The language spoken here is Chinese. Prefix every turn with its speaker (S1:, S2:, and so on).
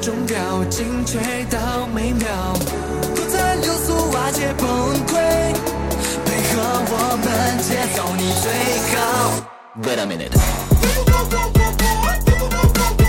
S1: 钟表，精确到每秒，都在流速瓦解崩溃，配合我们节奏你最好。Wait a minute。